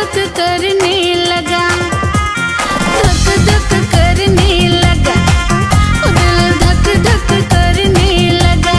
धक करने लगा, धक धक करने लगा, दिल धक धक करने लगा।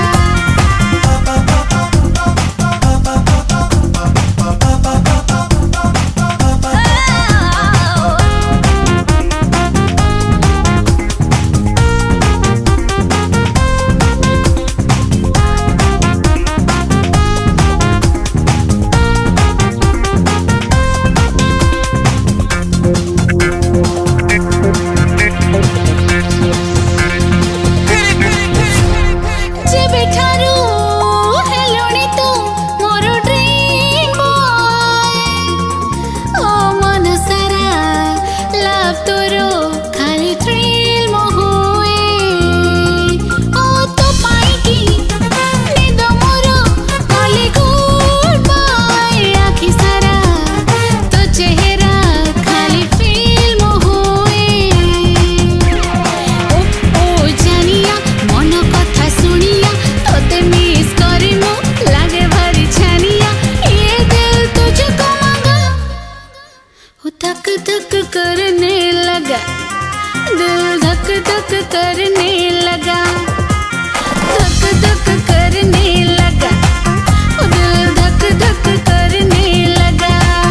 धक धक करने लगा, दिल धक धक करने लगा, धक धक करने लगा, दिल धक धक करने लगा।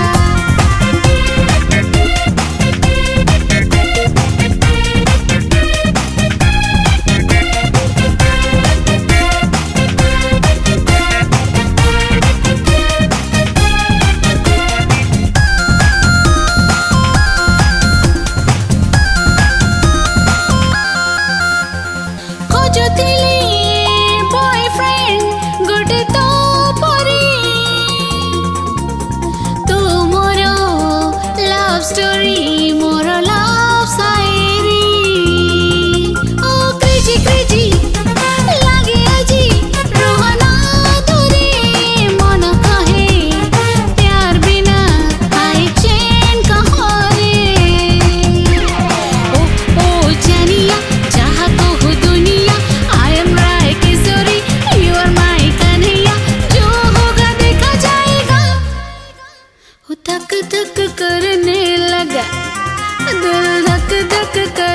Story, more love शायरी, oh crazy crazy लागे अजी रोहना दूरी, मन कहे प्यार बिना आए चैन कहाँ रे। ओ जानिया जहाँ को हो दुनिया, I am Rai Kiशोरी, you are my Kanhaiya, जो होगा देखा जाएगा। धक धक करने लगा, दिल धक धक कर